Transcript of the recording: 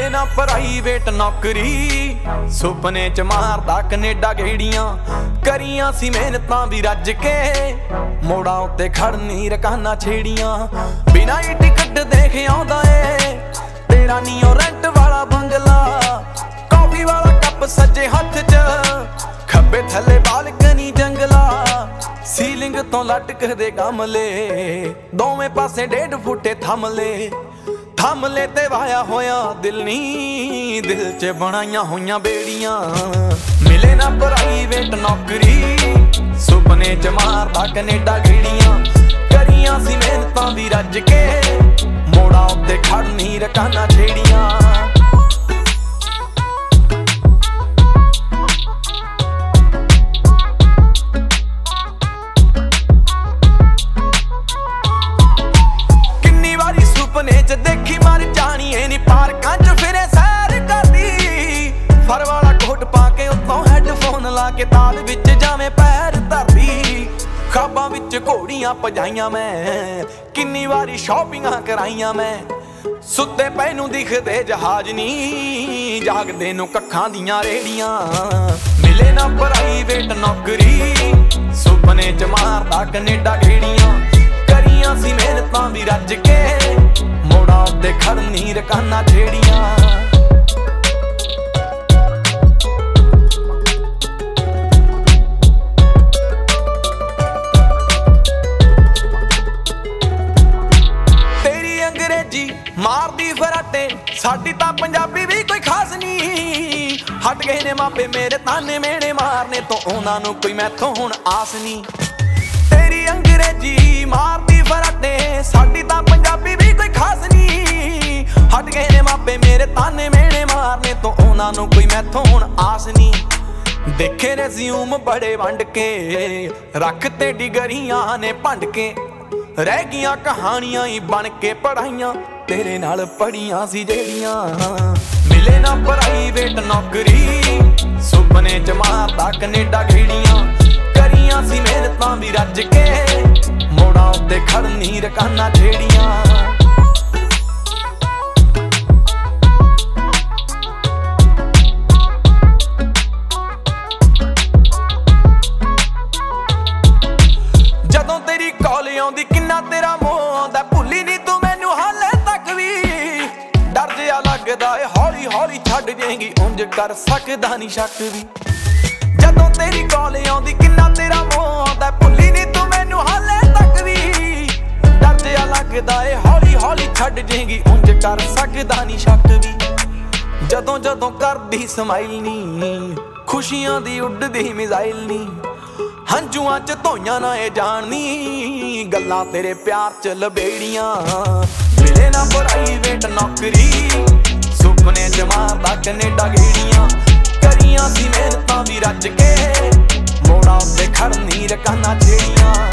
ना प्राइवेट नौकरी, सुपने च मारदा कनेडा गेड़ियां। करियां सी मेहनतां भी रज के, मोड़ा उत्ते खड़नी रकाना छेड़ियां। बिना ही टिकट देखे आउंदा ए तेरा नीओ रेंट वाला बंगला। कॉफी वाला कप सज्जे हथ च, खब्बे थले बालकनी जंगला। सीलिंग तो लटकदे गमले, दोवें पासे 1.5 फुटे थमले ते वाया होया दिल नी, दिल च बनाइयां होइयां बेड़ियां। मिले ना प्राइवेट नौकरी, सुपने च मारदा कनेडा गेड़ियां। करियां सी मेहनतां भी रज के, मोड़ा उत्ते खड़नी रकाना छेड़ियां। सुपने च देखी मर जानी है नी, पार्कां च फिरे सैर करदी। फर वाला कोट पाके उत्तों हैडफोन ला के, ताल विच जावें पैर धरदी। खाबां विच घोड़ियां भजाइयां मैं, किन्नी वारी शॉपिंगां कराइयां मैं। सुत्ते पए नूं दिखदे जहाज नी, जागदे नूं कक्खां दियां रेड़ियां। मिले ना प्राइवेट नौकरी, सुपने च मारदा कनेडा गेड़ियां। करियां सी मेहनतां भी रज के, मोड़ा उत्ते खड़नी रकाना छेड़ियां। तेरी अंग्रेजी मारदी फराटे, साडी तां पंजाबी भी कोई खास नी। हट गए ने मापे मेरे ताने मेने मारने तो, उन्हां नूं कोई मैथों हुण आस नी। तेरी अंग्रेजी मारदी फराटे, साडी तां पंजाबी भी कोई खास नी। हट गए ने मापे मेरे ताने मेने मारने तो, उन्हां नूं कोई मैथों हुण आस नी। देखे रेज़्यूम बड़े वंड के, रखते डिगरियां ने भंड के। रह गियां कहानियां ही बन के पढ़ाइयां, तेरे नाल पढ़ियां सी जेड़ियां। मिले ना प्राइवेट नौकरी, सुपने च मारदा कनेडा गेड़ियां। करियां सी मेहनतां भी रज के, मोड़ा उत्ते खड़नी रकाना छेड़ियां। जदों तेरी कॉल आउंदी किन्ना तेरा मोह आउंदा, भुल्ली नी तू मैनू हाले तक भी। डर जिहा लगदा ए हौली हौली छड्ड जाएंगी, उंज कर सकदा नी शक भी। जदों तेरी कॉल आउंदी किन्ना तेरा मोह आउंदा, भुल्ली नी तू मैनू हाले तक भी। डर जिहा लगदा ए हौली हौली छड्ड जाएंगी, उंज कर सकदा नी शक भी। जदों जदों करदी समाइल नी, खुशियां दी उड्डदी मिसाइल नी। हंजुआं च धोइयां ना ए जानी, गल्लां तेरे प्यार च लबेड़ियां। मिले ना प्राइवेट नौकरी, सुपने च मारदा कनेडा गेड़ियां। करियां सी मेहनतां भी रज के, मोड़ा उत्ते खड़नी रकाना छेड़ियां।